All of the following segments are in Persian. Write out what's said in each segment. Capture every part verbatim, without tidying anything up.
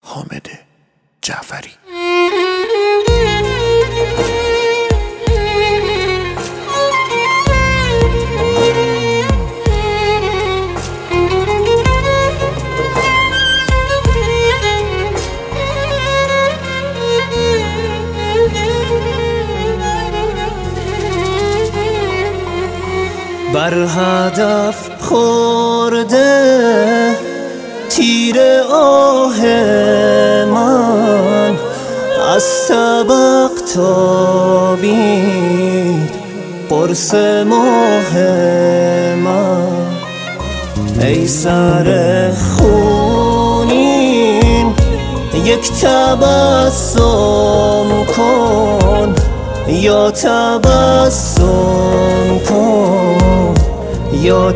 حامد جعفری. بر هدف خورده تیر آه من، از طبق تابید قرص ماه من. ای سر خونین یک تبسم کن، یا تبسم کن یا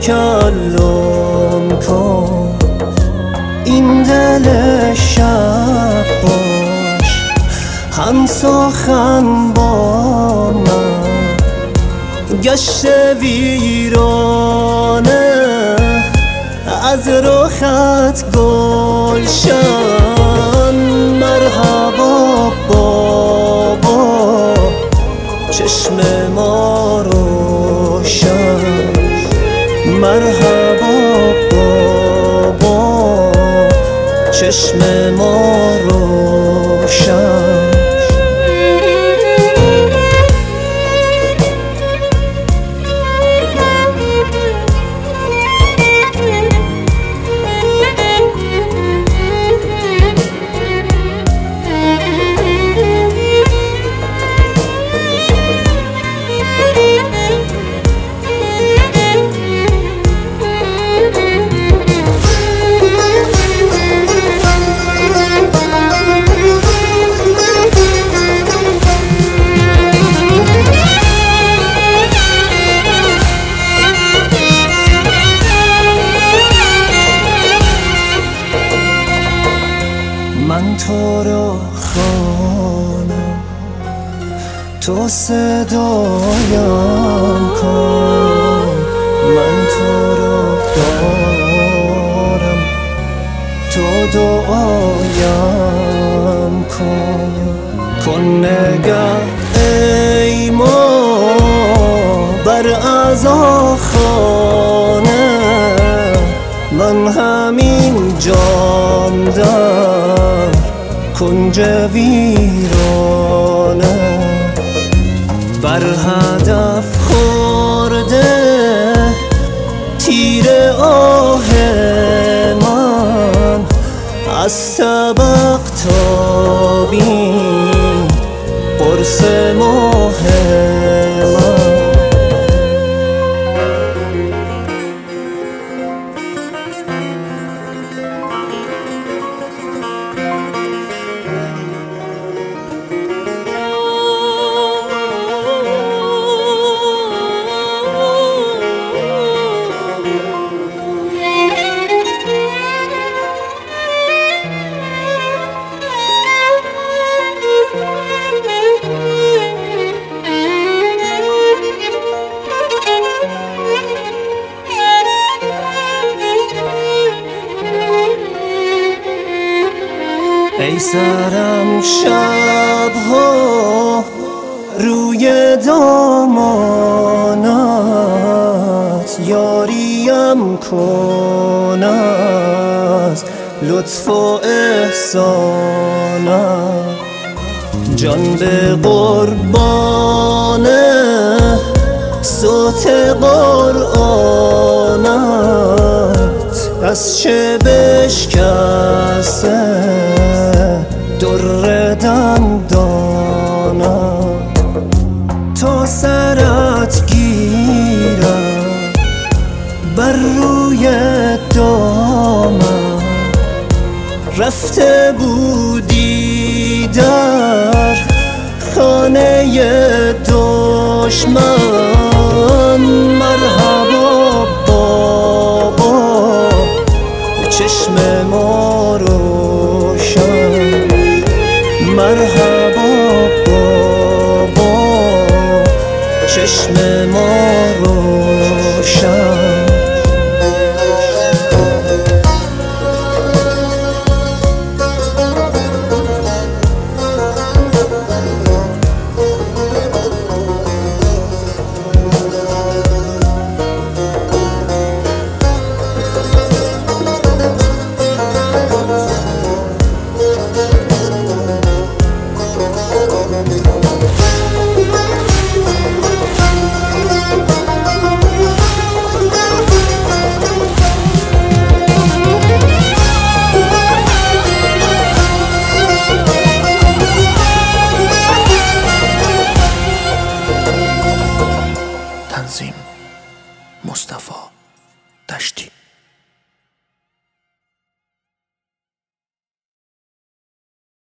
تکلم کن. این دل شب باش هم سخن با من، گشت ویرانه از رخت گلشن. مرحبا بابا چشم ما روشن، مرحبا بابا چشم ما روشن. من تو رو خوانم تو صدایم کن، من تو رو دارم تو دعایم کن. کن نگه ای ما بر عزاخانه، من همین جام در کنج ویرانه. بر هدف خورده تیر آه من، از طبق تابید قرص ماه من. ای سرم شبها روی دامانت، یاریم کن از لطف و احسانت. جان به قربان صوت قرآنت، از چه بشکسته در دندانت. تا سرت گیرم بر روی دامن، رفته بودی در خانه دشمن. مرحبا بابا چشم ما روشن، مرحبا بابا چشم ما